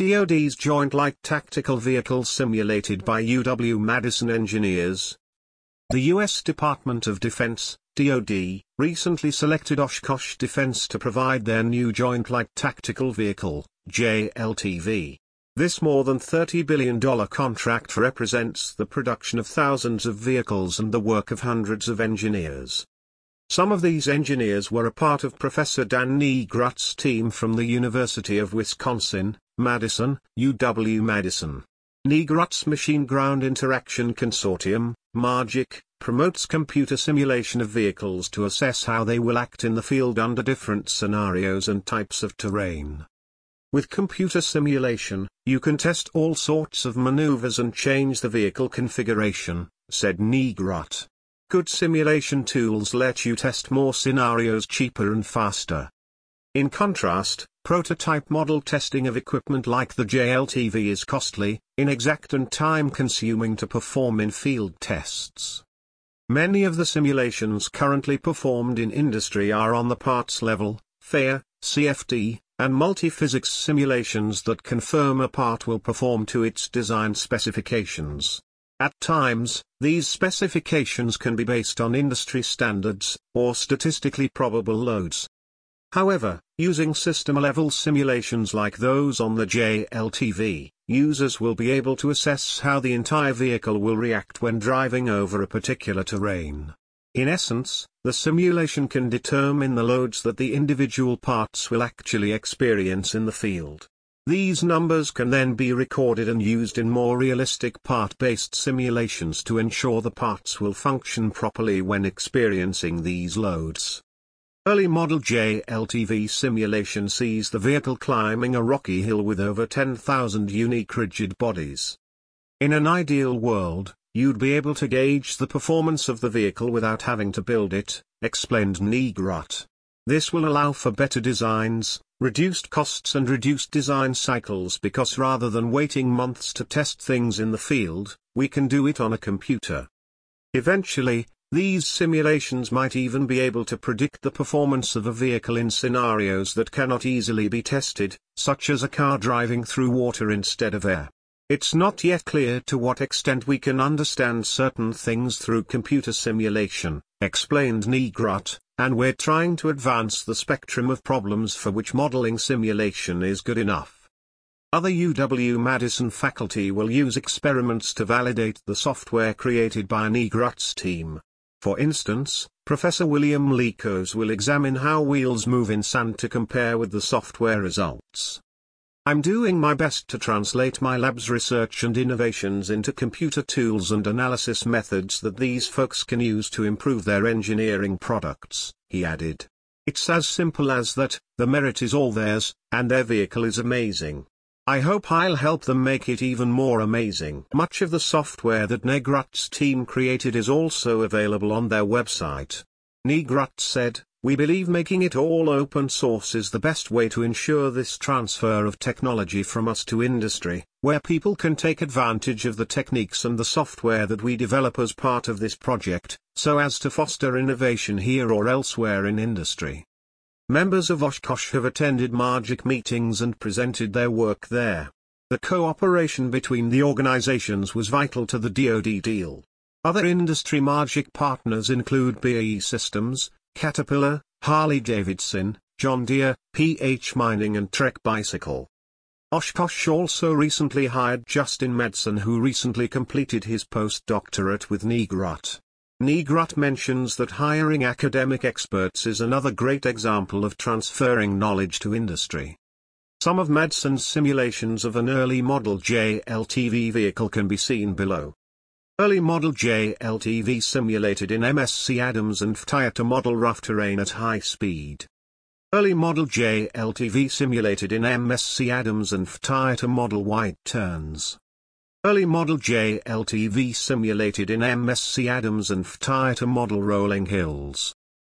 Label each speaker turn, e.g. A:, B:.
A: DoD's Joint Light Tactical Vehicle simulated by UW-Madison engineers. The U.S. Department of Defense, DoD, recently selected Oshkosh Defense to provide their new Joint Light Tactical Vehicle, JLTV. This more than $30 billion contract represents the production of thousands of vehicles and the work of hundreds of engineers. Some of these engineers were a part of Professor Dan Niegroth's team from the University of Wisconsin-Madison, UW-Madison. Niegroth's Machine Ground Interaction Consortium, MAGIC, promotes computer simulation of vehicles to assess how they will act in the field under different scenarios and types of terrain. With computer simulation, you can test all sorts of maneuvers and change the vehicle configuration, said Niegroth. Good simulation tools let you test more scenarios cheaper and faster. In contrast, prototype model testing of equipment like the JLTV is costly, inexact and time-consuming to perform in field tests. Many of the simulations currently performed in industry are on the parts level, FAIR, CFD, and multi-physics simulations that confirm a part will perform to its design specifications. At times, these specifications can be based on industry standards, or statistically probable loads. However, using system-level simulations like those on the JLTV, users will be able to assess how the entire vehicle will react when driving over a particular terrain. In essence, the simulation can determine the loads that the individual parts will actually experience in the field. These numbers can then be recorded and used in more realistic part-based simulations to ensure the parts will function properly when experiencing these loads. Early model JLTV simulation sees the vehicle climbing a rocky hill with over 10,000 unique rigid bodies. In an ideal world, you'd be able to gauge the performance of the vehicle without having to build it, explained Niegroth. This will allow for better designs, reduced costs and reduced design cycles because rather than waiting months to test things in the field, we can do it on a computer. Eventually, these simulations might even be able to predict the performance of a vehicle in scenarios that cannot easily be tested, such as a car driving through water instead of air. It's not yet clear to what extent we can understand certain things through computer simulation, explained Niegroth, and we're trying to advance the spectrum of problems for which modeling simulation is good enough. Other UW-Madison faculty will use experiments to validate the software created by Niegroth's team. For instance, Professor William Likos will examine how wheels move in sand to compare with the software results. I'm doing my best to translate my lab's research and innovations into computer tools and analysis methods that these folks can use to improve their engineering products, he added. It's as simple as that, the merit is all theirs, and their vehicle is amazing. I hope I'll help them make it even more amazing. Much of the software that Niegroth's team created is also available on their website. Niegroth said, "We believe making it all open source is the best way to ensure this transfer of technology from us to industry, where people can take advantage of the techniques and the software that we develop as part of this project, so as to foster innovation here or elsewhere in industry." Members of Oshkosh have attended MAGIC meetings and presented their work there. The cooperation between the organizations was vital to the DoD deal. Other industry MAGIC partners include BAE Systems, Caterpillar, Harley-Davidson, John Deere, PH Mining and Trek Bicycle. Oshkosh also recently hired Justin Madsen, who recently completed his postdoctorate with Niegroth. Niegroth mentions that hiring academic experts is another great example of transferring knowledge to industry. Some of Madsen's simulations of an early model JLTV vehicle can be seen below. Early model JLTV simulated in MSC Adams and FTIA model rough terrain at high speed. Early model JLTV simulated in MSC Adams and FTIA model wide turns. Early model JLTV simulated in MSC Adams and FTIA model rolling hills.